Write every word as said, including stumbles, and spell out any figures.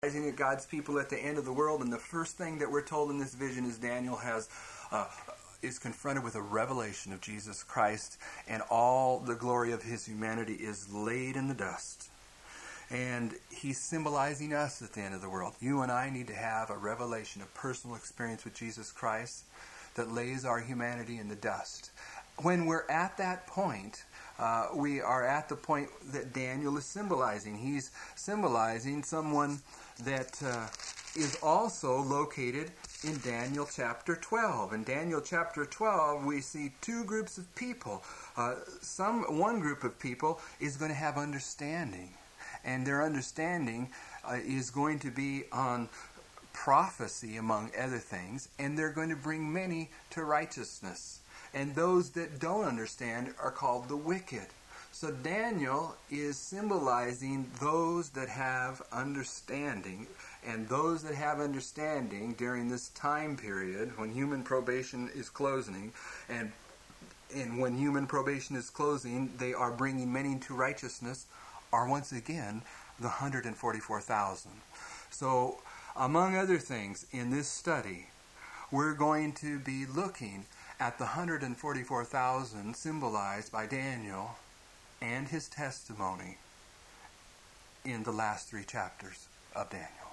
At God's people at the end of the world, and the first thing that we're told in this vision is Daniel has uh, is confronted with a revelation of Jesus Christ, and all the glory of his humanity is laid in the dust. And he's symbolizing us at the end of the world. You and I need to have a revelation, a personal experience with Jesus Christ that lays our humanity in the dust. When we're at that point, uh, we are at the point that Daniel is symbolizing. He's symbolizing someone that uh, is also located in Daniel chapter twelve. In Daniel chapter twelve, we see two groups of people. Uh, some one group of people is going to have understanding, and their understanding uh, is going to be on prophecy, among other things, and they're going to bring many to righteousness. And those that don't understand are called the wicked. So Daniel is symbolizing those that have understanding, and those that have understanding during this time period when human probation is closing, and and when human probation is closing, they are bringing many to righteousness, are once again the one hundred forty-four thousand. So, among other things, in this study, we're going to be looking at the one hundred forty-four thousand symbolized by Daniel and his testimony in the last three chapters of Daniel.